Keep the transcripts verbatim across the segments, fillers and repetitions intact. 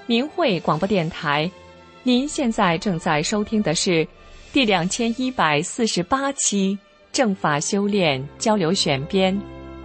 明慧广播电台，您现在正在收听的是第两千一百四十八期正法修炼交流选编。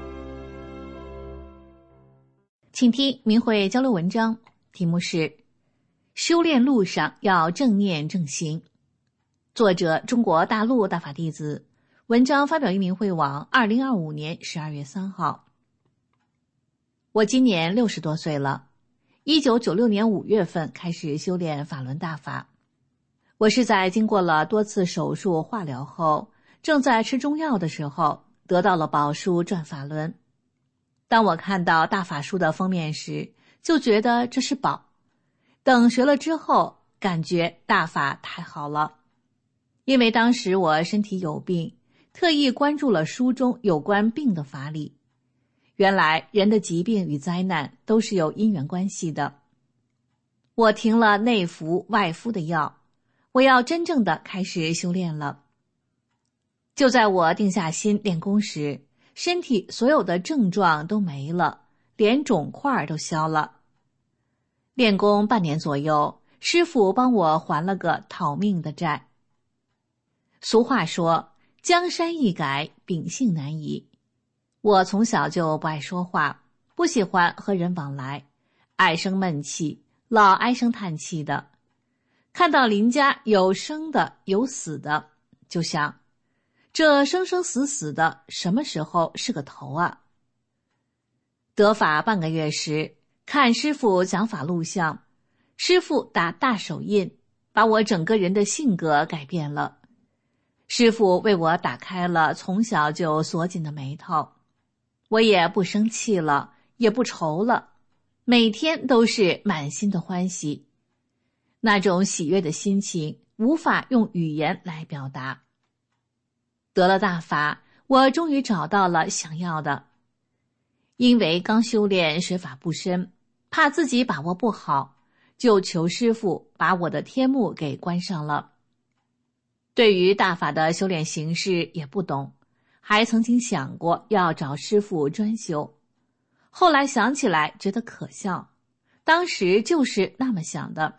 请听明慧交流文章，题目是修炼路上要正念正行，作者中国大陆大法弟子，文章发表于明慧网二零二五年十二月三号。我今年六十多岁了，一九九六年五月份开始修炼法轮大法。我是在经过了多次手术化疗后，正在吃中药的时候，得到了宝书转法轮。当我看到大法书的封面时，就觉得这是宝。等学了之后，感觉大法太好了。因为当时我身体有病，特意关注了书中有关病的法理。原来人的疾病与灾难都是有因缘关系的。我停了内服外敷的药，我要真正的开始修炼了。就在我定下心练功时，身体所有的症状都没了，连肿块都消了。练功半年左右，师父帮我还了个讨命的债。俗话说，江山易改，秉性难移。我从小就不爱说话，不喜欢和人往来，爱生闷气，老唉声叹气的。看到邻家有生的有死的，就想这生生死死的什么时候是个头啊？得法半个月时，看师父讲法录像，师父打大手印，把我整个人的性格改变了。师父为我打开了从小就锁紧的眉头，我也不生气了，也不愁了，每天都是满心的欢喜。那种喜悦的心情无法用语言来表达。得了大法，我终于找到了想要的。因为刚修炼学法不深，怕自己把握不好，就求师父把我的天目给关上了。对于大法的修炼形式也不懂，还曾经想过要找师父专修。后来想起来觉得可笑，当时就是那么想的。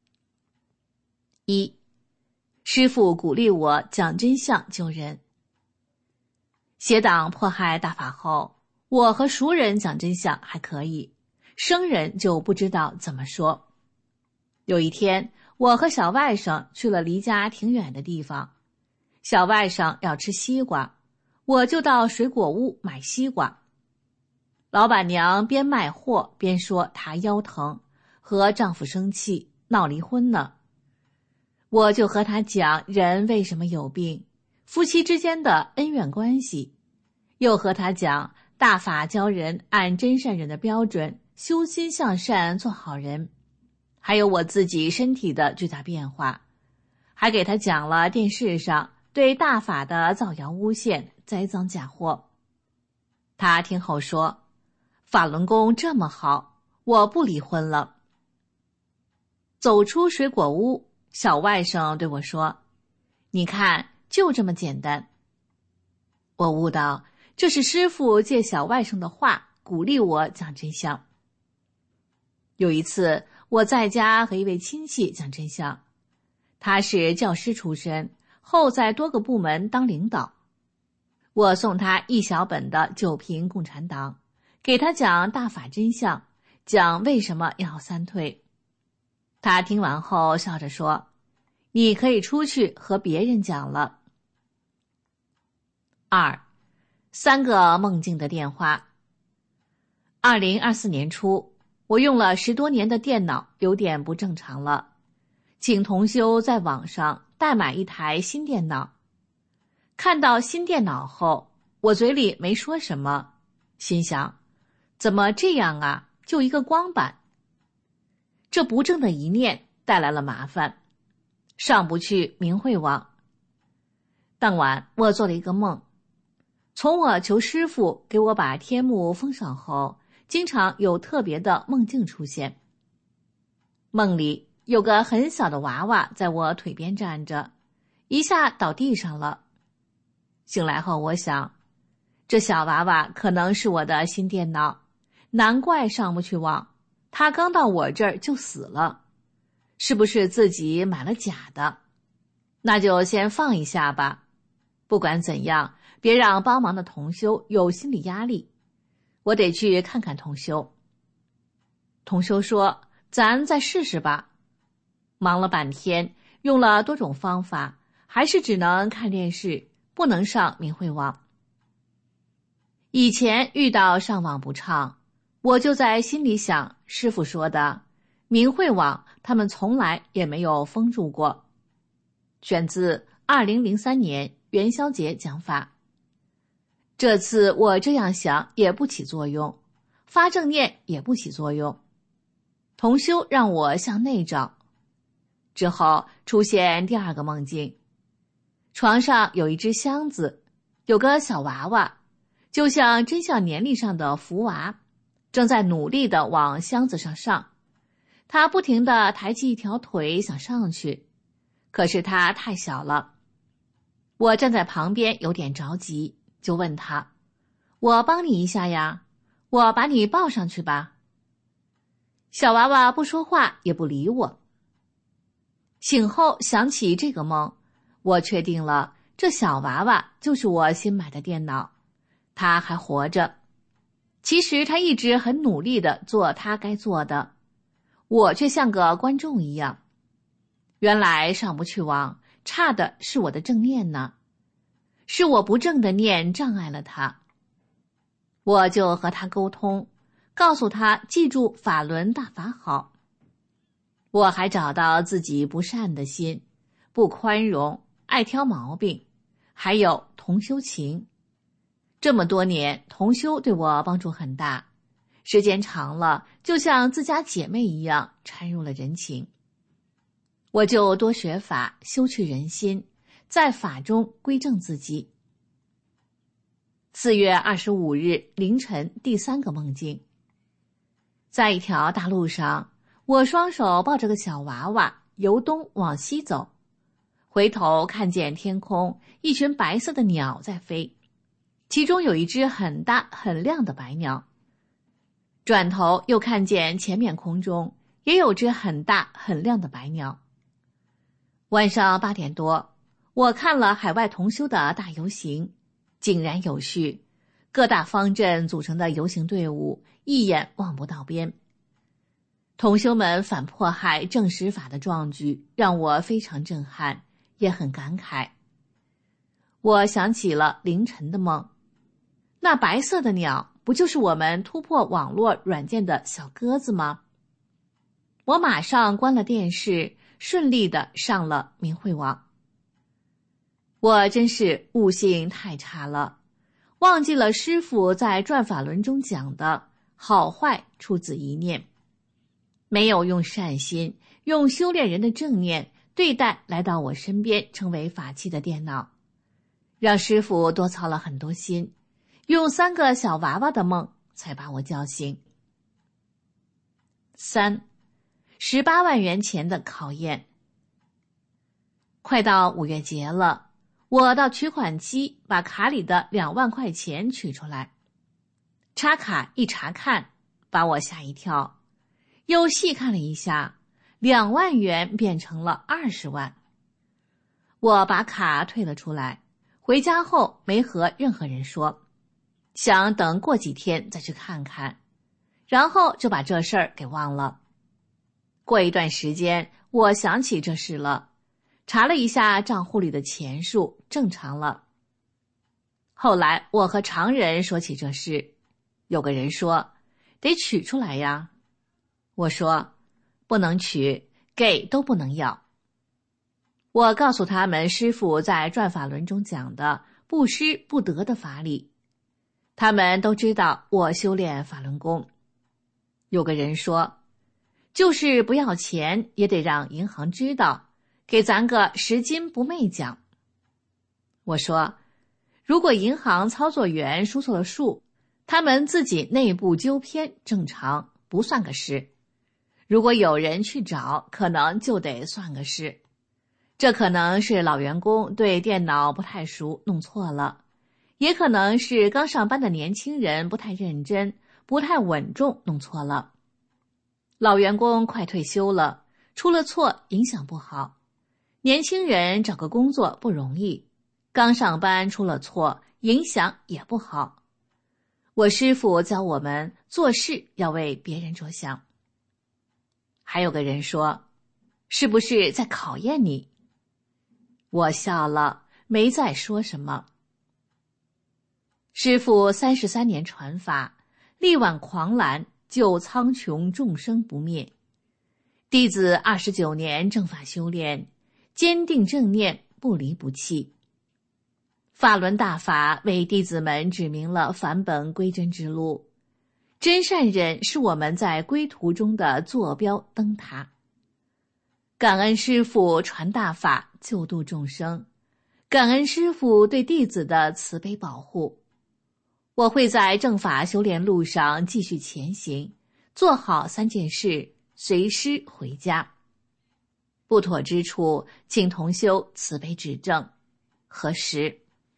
一，师父鼓励我讲真相救人。邪党迫害大法后，我和熟人讲真相还可以，生人就不知道怎么说。有一天，我和小外甥去了离家挺远的地方，小外甥要吃西瓜，我就到水果屋买西瓜。老板娘边卖货边说她腰疼，和丈夫生气，闹离婚呢。我就和她讲人为什么有病，夫妻之间的恩怨关系，又和她讲大法教人按真善忍的标准修心向善做好人，还有我自己身体的巨大变化，还给她讲了电视上对大法的造谣诬陷、栽赃假货。她听后说，法轮功这么好，我不离婚了。走出水果屋，小外甥对我说，你看，就这么简单。我悟到，这是师父借小外甥的话鼓励我讲真相。有一次，我在家和一位亲戚讲真相，他是教师出身，后在多个部门当领导。我送他一小本的《九评共产党》，给他讲大法真相，讲为什么要三退。他听完后笑着说，你可以出去和别人讲了。二，三个梦境的电话。二零二四年初，我用了十多年的电脑有点不正常了，请同修在网上代买一台新电脑。看到新电脑后，我嘴里没说什么，心想，怎么这样啊，就一个光板。这不正的一念带来了麻烦，上不去明慧网。当晚我做了一个梦，从我求师父给我把天目封上后，经常有特别的梦境出现。梦里有个很小的娃娃在我腿边站着，一下倒地上了。醒来后我想，这小娃娃可能是我的新电脑，难怪上不去网， 他刚到我这儿就死了，是不是自己买了假的？那就先放一下吧。不管怎样，别让帮忙的同修有心理压力。我得去看看同修。同修说，咱再试试吧。忙了半天，用了多种方法，还是只能看电视，不能上明慧网。以前遇到上网不畅，我就在心里想，师父说的明慧网他们从来也没有封住过。选自二零零三年元宵节讲法。这次我这样想也不起作用，发正念也不起作用。同修让我向内找。之后出现第二个梦境，床上有一只箱子，有个小娃娃，就像真相年历上的福娃，正在努力地往箱子上上。他不停地抬起一条腿想上去，可是他太小了。我站在旁边有点着急，就问他，我帮你一下呀，我把你抱上去吧。小娃娃不说话也不理我。醒后想起这个梦，我确定了这小娃娃就是我新买的电脑，他还活着。其实他一直很努力地做他该做的，我却像个观众一样。原来上不去网，差的是我的正念呢，是我不正的念障碍了他。我就和他沟通，告诉他记住法轮大法好。我还找到自己不善的心，不宽容，爱挑毛病，还有同修情。这么多年，同修对我帮助很大，时间长了，就像自家姐妹一样掺入了人情。我就多学法，修去人心，在法中归正自己。四月二十五日凌晨第三个梦境，在一条大路上，我双手抱着个小娃娃，由东往西走，回头看见天空一群白色的鸟在飞，其中有一只很大很亮的白鸟。转头又看见前面空中也有只很大很亮的白鸟。晚上八点多，我看了海外同修的大游行，井然有序，各大方阵组成的游行队伍一眼望不到边。同修们反迫害正实法的壮举让我非常震撼，也很感慨。我想起了凌晨的梦，那白色的鸟不就是我们突破网络软件的小鸽子吗？我马上关了电视，顺利地上了明慧网。我真是悟性太差了，忘记了师父在转法轮中讲的好坏出自一念，没有用善心，用修炼人的正念对待来到我身边成为法器的电脑，让师父多操了很多心，用三个小娃娃的梦才把我叫醒。三，十八万元钱的考验。快到五月节了，我到取款机把卡里的两万块钱取出来，插卡一查看，把我吓一跳，又细看了一下，两万元变成了二十万。我把卡退了出来，回家后没和任何人说，想等过几天再去看看，然后就把这事儿给忘了。过一段时间，我想起这事了，查了一下账户里的钱数，正常了。后来我和常人说起这事，有个人说，得取出来呀。我说，不能取，给都不能要。我告诉他们师父在转法轮中讲的不施不得的法理，他们都知道我修炼法轮功。有个人说，就是不要钱也得让银行知道，给咱个拾金不昧奖。我说，如果银行操作员输错了数，他们自己内部纠偏正常，不算个事。如果有人去找，可能就得算个事。这可能是老员工对电脑不太熟，弄错了，也可能是刚上班的年轻人不太认真，不太稳重，弄错了。 老员工快退休了，出了错影响不好。年轻人找个工作不容易，刚上班出了错，影响也不好。我师父教我们做事要为别人着想。还有个人说，是不是在考验你？我笑了，没再说什么。师父三十三年传法，力挽狂澜，救苍穹众生不灭。弟子二十九年正法修炼，坚定正念，不离不弃。法轮大法为弟子们指明了返本归真之路，真善忍是我们在归途中的坐标灯塔。感恩师父传大法，救度众生，感恩师父对弟子的慈悲保护。我会在正法修炼路上继续前行，做好三件事，随师回家。不妥之处，请同修慈悲指正。何时？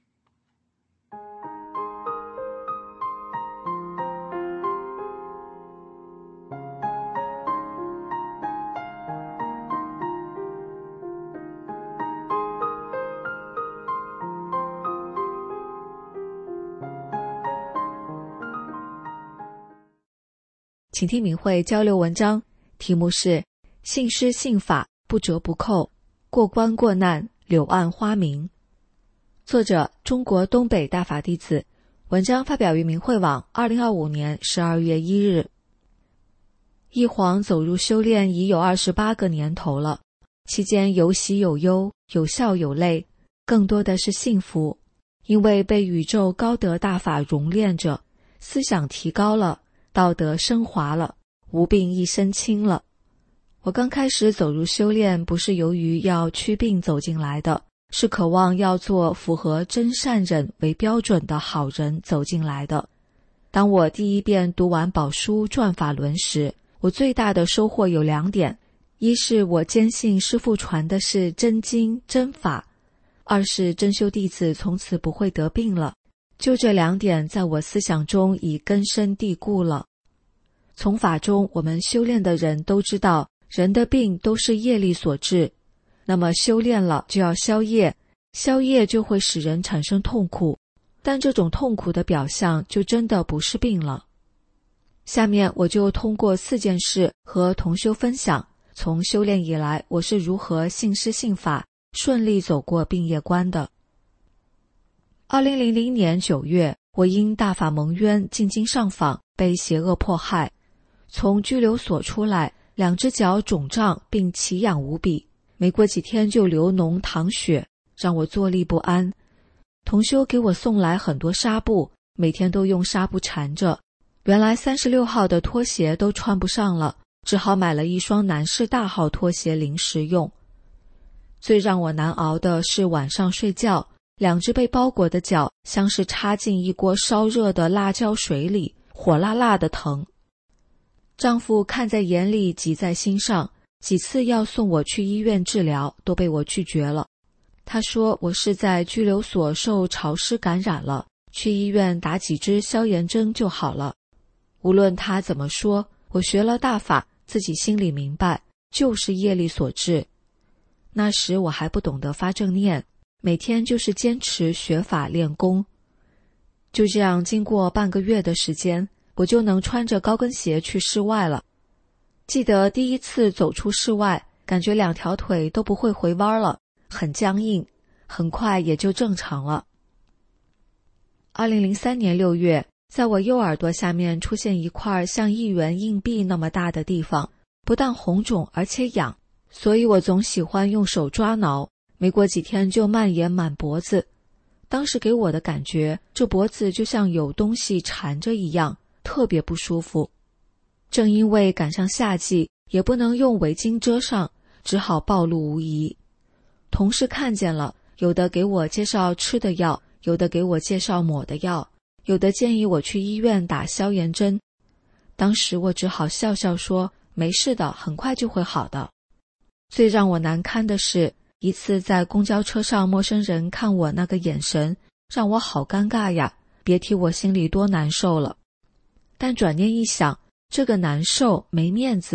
请听明慧交流文章，题目是信师信法不折不扣，过关过难柳暗花明。作者中国东北大法弟子，文章发表于明慧网二零二五年十二月一日。一晃走入修炼已有二十八个年头了，期间有喜有忧，有笑有泪，更多的是幸福，因为被宇宙高德大法熔炼着，思想提高了，道德升华了，无病一身轻了。我刚开始走入修炼，不是由于要祛病走进来的，是渴望要做符合真善忍为标准的好人走进来的。当我第一遍读完宝书转法轮时，我最大的收获有两点：一是我坚信师父传的是真经真法，二是真修弟子从此不会得病了。就这两点在我思想中已根深蒂固了。从法中我们修炼的人都知道，人的病都是业力所致，那么修炼了就要消业，消业就会使人产生痛苦，但这种痛苦的表象就真的不是病了。下面我就通过四件事和同修分享，从修炼以来我是如何信师信法，顺利走过病业关的。二零零零年九月，我因大法蒙冤进京上访，被邪恶迫害，从拘留所出来，两只脚肿胀并奇痒无比，没过几天就流脓淌血，让我坐立不安。同修给我送来很多纱布，每天都用纱布缠着，原来三十六号的拖鞋都穿不上了，只好买了一双男士大号拖鞋临时用。最让我难熬的是晚上睡觉，两只被包裹的脚像是插进一锅烧热的辣椒水里，火辣辣的疼。丈夫看在眼里，急在心上，几次要送我去医院治疗，都被我拒绝了。他说我是在拘留所受潮湿感染了，去医院打几支消炎针就好了。无论他怎么说，我学了大法，自己心里明白，就是业力所致。那时我还不懂得发正念，每天就是坚持学法练功。就这样经过半个月的时间，我就能穿着高跟鞋去室外了。记得第一次走出室外，感觉两条腿都不会回弯了，很僵硬，很快也就正常了。二零零三年六月，在我右耳朵下面出现一块像一元硬币那么大的地方，不但红肿而且痒，所以我总喜欢用手抓挠，没过几天就蔓延满脖子。当时给我的感觉，这脖子就像有东西缠着一样，特别不舒服。正因为赶上夏季，也不能用围巾遮上，只好暴露无遗。同事看见了，有的给我介绍吃的药，有的给我介绍抹的药，有的建议我去医院打消炎针。当时我只好笑笑说，没事的，很快就会好的。最让我难堪的是，一次在公交车上，陌生人看我那个眼神，让我好尴尬呀，别提我心里多难受了。但转念一想，这个难受没面子，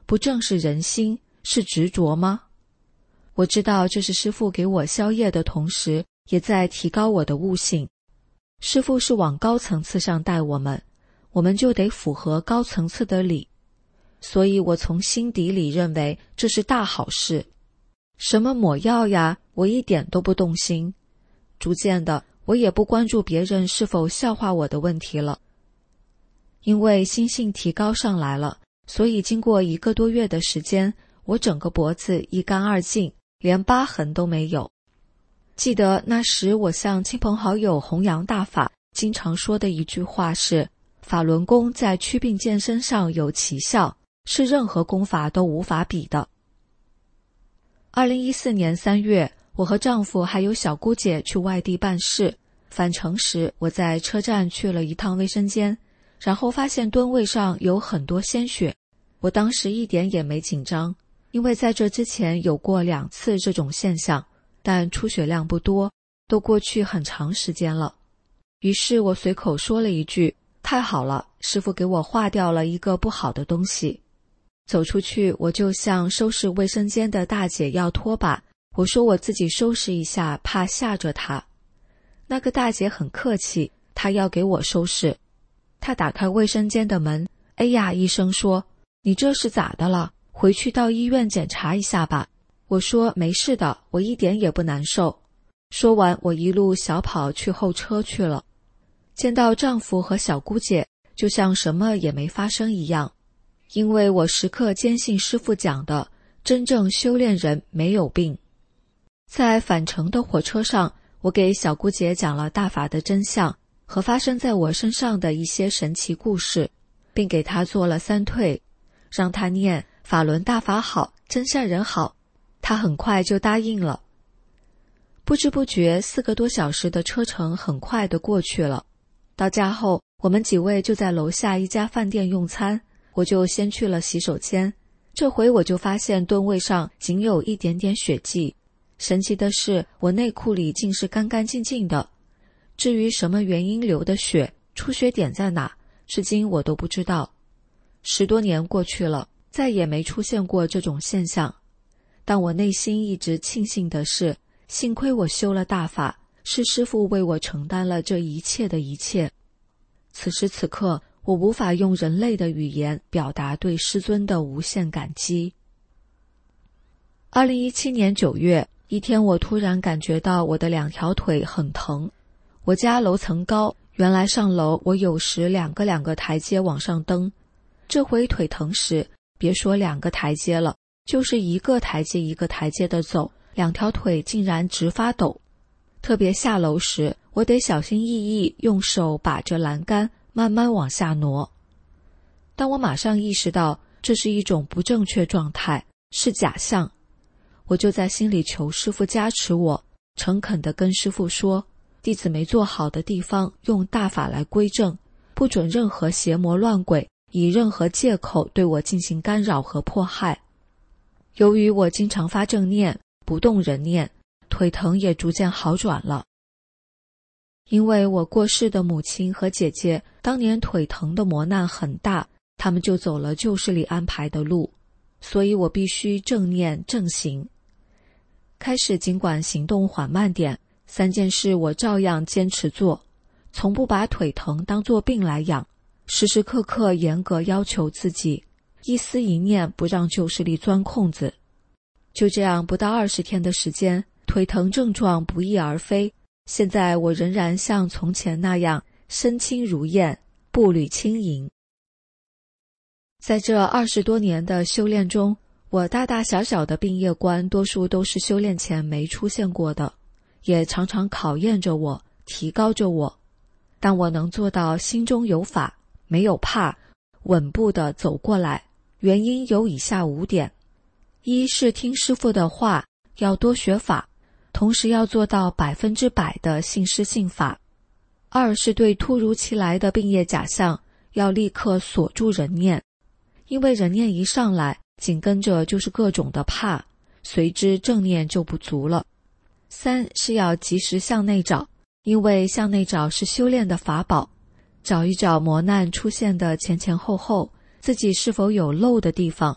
不正是人心，是执着吗？我知道这是师父给我消业的同时，也在提高我的悟性。师父是往高层次上带我们，我们就得符合高层次的理。所以我从心底里认为这是大好事。什么抹药呀，我一点都不动心。逐渐的，我也不关注别人是否笑话我的问题了。因为心性提高上来了，所以经过一个多月的时间，我整个脖子一干二净，连疤痕都没有。记得那时我向亲朋好友弘扬大法，经常说的一句话是：法轮功在祛病健身上有奇效，是任何功法都无法比的。二零一四年三月，我和丈夫还有小姑姐去外地办事，返程时我在车站去了一趟卫生间，然后发现蹲位上有很多鲜血。我当时一点也没紧张，因为在这之前有过两次这种现象，但出血量不多，都过去很长时间了。于是我随口说了一句：太好了，师父给我化掉了一个不好的东西。走出去，我就向收拾卫生间的大姐要拖把，我说我自己收拾一下，怕吓着她。那个大姐很客气，她要给我收拾。她打开卫生间的门，哎呀一声说：你这是咋的了？回去到医院检查一下吧。我说没事的，我一点也不难受。说完，我一路小跑去候车去了。见到丈夫和小姑姐，就像什么也没发生一样。因为我时刻坚信师父讲的，真正修炼人没有病。在返程的火车上，我给小姑姐讲了大法的真相和发生在我身上的一些神奇故事，并给她做了三退，让她念法轮大法好，真善人好。她很快就答应了。不知不觉四个多小时的车程很快的过去了。到家后，我们几位就在楼下一家饭店用餐，我就先去了洗手间。这回我就发现蹲位上仅有一点点血迹，神奇的是我内裤里竟是干干净净的。至于什么原因流的血，出血点在哪，至今我都不知道。十多年过去了，再也没出现过这种现象。但我内心一直庆幸的是，幸亏我修了大法，是师父为我承担了这一切的一切。此时此刻，我无法用人类的语言表达对师尊的无限感激。二零一七年九月，一天我突然感觉到我的两条腿很疼。我家楼层高，原来上楼我有时两个两个台阶往上蹬，这回腿疼时，别说两个台阶了，就是一个台阶一个台阶的走，两条腿竟然直发抖。特别下楼时，我得小心翼翼用手把着栏杆慢慢往下挪。但我马上意识到这是一种不正确状态，是假象。我就在心里求师父加持我，诚恳地跟师父说，弟子没做好的地方用大法来归正，不准任何邪魔乱鬼以任何借口对我进行干扰和迫害。由于我经常发正念，不动人念，腿疼也逐渐好转了。因为我过世的母亲和姐姐当年腿疼的磨难很大，他们就走了旧势力安排的路，所以我必须正念正行。开始尽管行动缓慢点，三件事我照样坚持做，从不把腿疼当作病来养，时时刻刻严格要求自己，一思一念不让旧势力钻空子。就这样不到二十天的时间，腿疼症状不翼而飞。现在我仍然像从前那样身轻如燕，步履轻盈。在这二十多年的修炼中，我大大小小的病业观多数都是修炼前没出现过的，也常常考验着我，提高着我。但我能做到心中有法，没有怕，稳步地走过来，原因有以下五点。一是听师父的话，要多学法，同时要做到百分之百的信师信法。二是对突如其来的病业假象，要立刻锁住人念，因为人念一上来，紧跟着就是各种的怕，随之正念就不足了。三是要及时向内找，因为向内找是修炼的法宝，找一找磨难出现的前前后后，自己是否有漏的地方，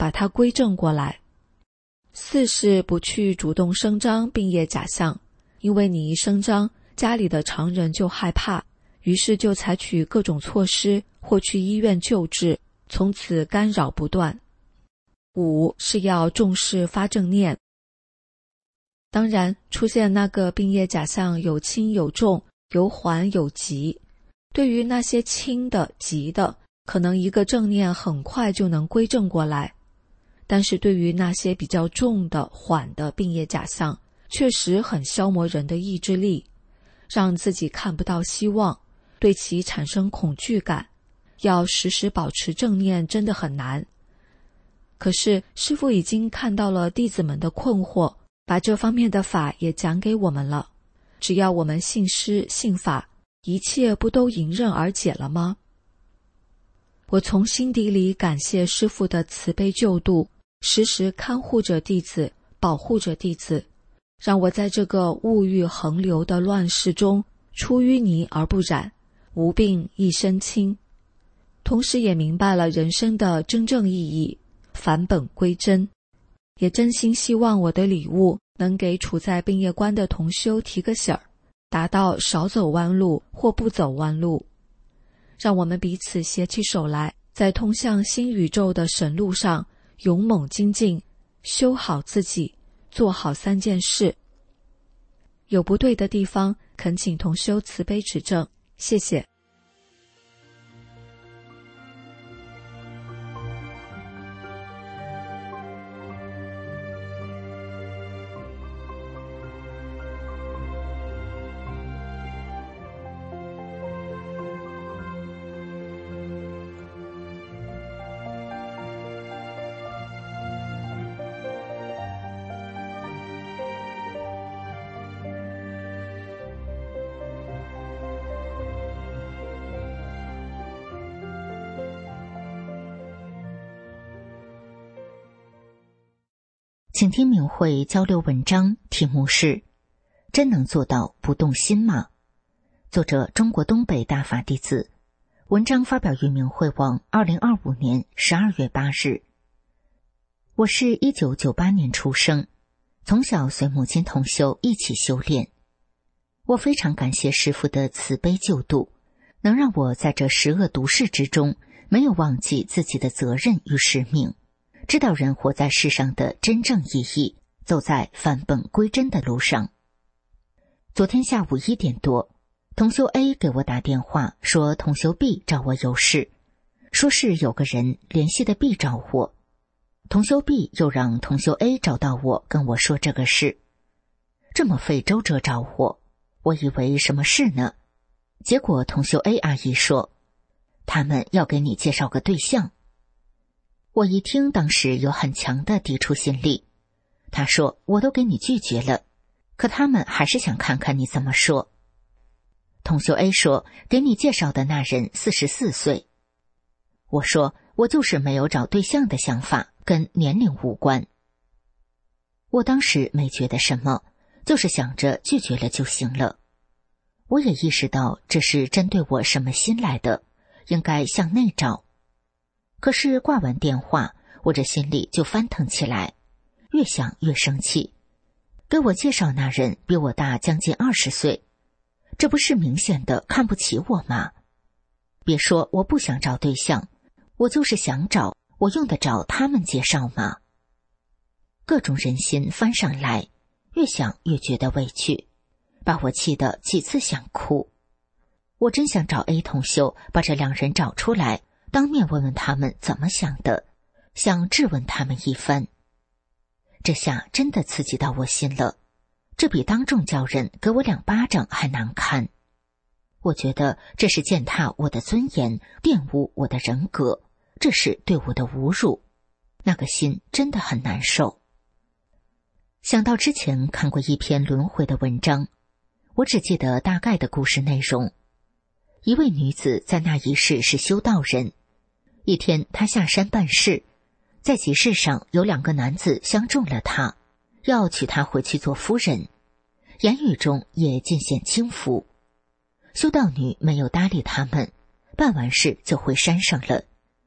把它归正过来。四是不去主动声张病业假象，因为你一声张，家里的常人就害怕，于是就采取各种措施或去医院救治，从此干扰不断。五是要重视发正念。当然，出现那个病业假象有轻有重，有缓有急。对于那些轻的、急的，可能一个正念很快就能归正过来。但是对于那些比较重的、缓的病业假象，确实很消磨人的意志力，让自己看不到希望，对其产生恐惧感。要时时保持正念真的很难。可是师父已经看到了弟子们的困惑，把这方面的法也讲给我们了。只要我们信师信法，一切不都迎刃而解了吗？我从心底里感谢师父的慈悲救度，时时看护着弟子，保护着弟子，让我在这个物欲横流的乱世中出淤泥而不染，无病一身轻。同时也明白了人生的真正意义，返本归真。也真心希望我的礼物能给处在病业关的同修提个醒儿，达到少走弯路或不走弯路。让我们彼此携起手来，在通向新宇宙的神路上勇猛精进，修好自己，做好三件事。有不对的地方，恳请同修慈悲指正，谢谢。 请听明慧交流文章，题目是真能做到不动心吗？作者中国东北大法弟子，文章发表于明慧网二零二五年十二月八日。我是一九九八年出生，从小随母亲同修一起修炼。我非常感谢师父的慈悲救度，能让我在这十恶毒世之中没有忘记自己的责任与使命，知道人活在世上的真正意义，走在返本归真的路上。昨天下午一点多，同修 A 给我打电话说同修 B 找我有事，说是有个人联系的 B 找我。同修 B 又让同修 A 找到我跟我说这个事。这么费周折找我，我以为什么事呢？结果同修 A 阿姨说他们要给你介绍个对象。我一听，当时有很强的抵触心理。他说我都给你拒绝了，可他们还是想看看你怎么说。同修 A 说给你介绍的那人四十四岁。我说我就是没有找对象的想法，跟年龄无关。我当时没觉得什么，就是想着拒绝了就行了。我也意识到这是针对我什么心来的，应该向内找。可是挂完电话，我这心里就翻腾起来，越想越生气。给我介绍那人比我大将近二十岁，这不是明显的看不起我吗？别说我不想找对象，我就是想找，我用得着他们介绍吗？各种人心翻上来，越想越觉得委屈，把我气得几次想哭。我真想找 A 同修把这两人找出来，当面问问他们怎么想的，想质问他们一番。这下真的刺激到我心了，这比当众叫人给我两巴掌还难堪。我觉得这是践踏我的尊严，玷污我的人格，这是对我的侮辱，那个心真的很难受。想到之前看过一篇轮回的文章，我只记得大概的故事内容。一位女子在那一世是修道人，一天她下山办事，在集市上有两个男子相中了她，要娶她回去做夫人，言语中也尽显轻浮。修道女没有搭理他们，办完事就回山上了。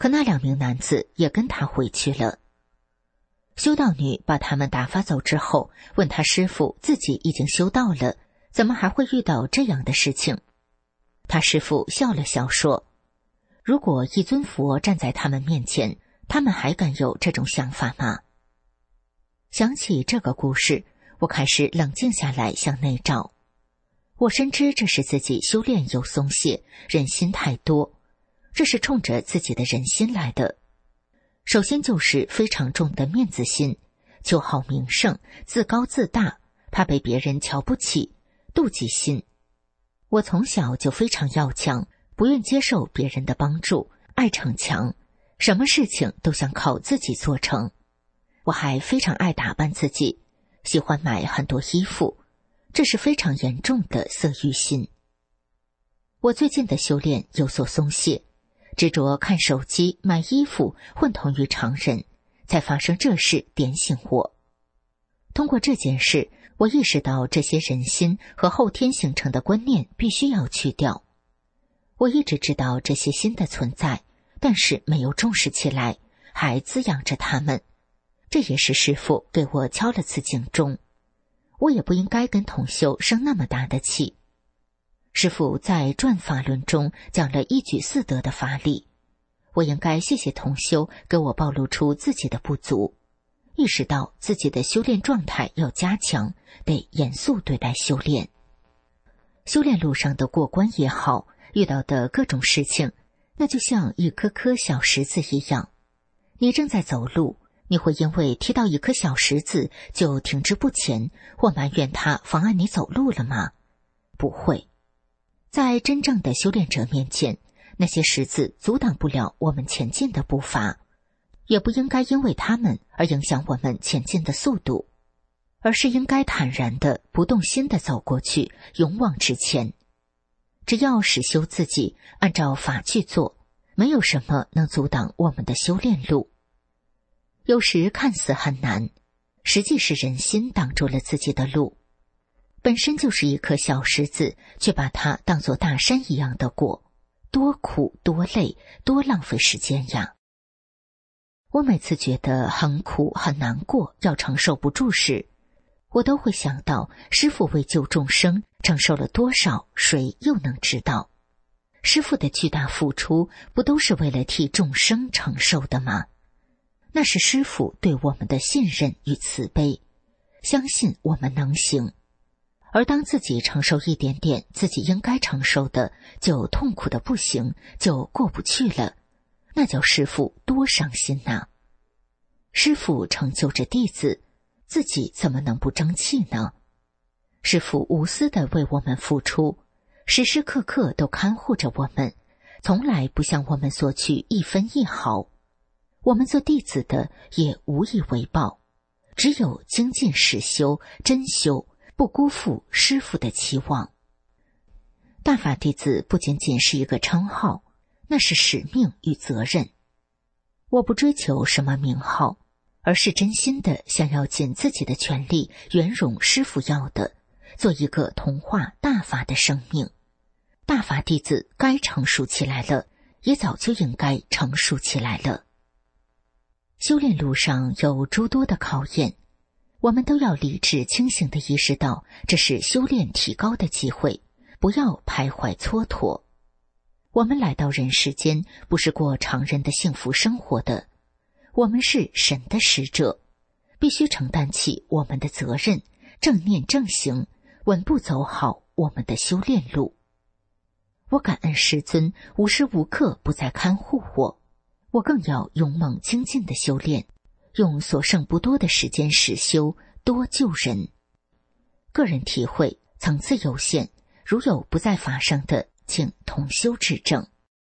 可那两名男子也跟他回去了。修道女把他们打发走之后，问他师父自己已经修道了，怎么还会遇到这样的事情？他师父笑了笑说，如果一尊佛站在他们面前，他们还敢有这种想法吗？想起这个故事，我开始冷静下来向内照。我深知这是自己修炼有松懈，人心太多，这是冲着自己的人心来的。首先就是非常重的面子心，求好名声，自高自大，怕被别人瞧不起，妒忌心。我从小就非常要强，不愿接受别人的帮助，爱逞强，什么事情都想靠自己做成。我还非常爱打扮自己，喜欢买很多衣服，这是非常严重的色欲心。我最近的修炼有所松懈，执着看手机、买衣服，混同于常人，才发生这事点醒我。通过这件事，我意识到这些人心和后天形成的观念必须要去掉。我一直知道这些心的存在，但是没有重视起来，还滋养着他们。这也是师父给我敲了次警钟，我也不应该跟同修生那么大的气。师父在转法轮中讲了一举四得的法理，我应该谢谢同修给我暴露出自己的不足，意识到自己的修炼状态要加强，得严肃对待修炼。修炼路上的过关也好，遇到的各种事情，那就像一颗颗小石子一样，你正在走路，你会因为踢到一颗小石子就停滞不前，或埋怨它妨碍你走路了吗？不会。在真正的修炼者面前，那些石子阻挡不了我们前进的步伐，也不应该因为它们而影响我们前进的速度，而是应该坦然的、不动心的走过去，勇往直前。只要实修自己，按照法去做，没有什么能阻挡我们的修炼路。有时看似很难，实际是人心挡住了自己的路。本身就是一颗小石子，却把它当作大山一样的过，多苦多累，多浪费时间呀！我每次觉得很苦很难过，要承受不住时，我都会想到师父为救众生承受了多少，谁又能知道？师父的巨大付出，不都是为了替众生承受的吗？那是师父对我们的信任与慈悲，相信我们能行。而当自己承受一点点自己应该承受的，就痛苦的不行，就过不去了，那叫师父多伤心啊！师父成就着弟子，自己怎么能不争气呢？师父无私地为我们付出，时时刻刻都看护着我们，从来不向我们索取一分一毫。我们做弟子的也无以为报，只有精进实修，真修，不辜负师父的期望。大法弟子不仅仅是一个称号，那是使命与责任。我不追求什么名号，而是真心的想要尽自己的全力圆融师父要的，做一个同化大法的生命。大法弟子该成熟起来了，也早就应该成熟起来了。修炼路上有诸多的考验，我们都要理智清醒地意识到，这是修炼提高的机会，不要徘徊蹉跎。我们来到人世间，不是过常人的幸福生活的，我们是神的使者，必须承担起我们的责任，正念正行，稳步走好我们的修炼路。我感恩师尊无时无刻不在看护我，我更要勇猛精进的修炼，用所剩不多的时间实修，多救人。个人体会层次有限，如有不在法上的，请同修指正。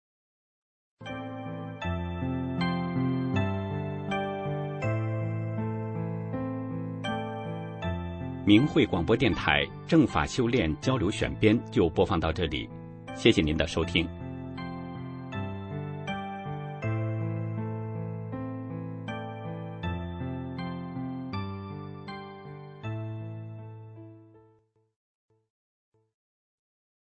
明慧广播电台正法修炼交流选编就播放到这里，谢谢您的收听。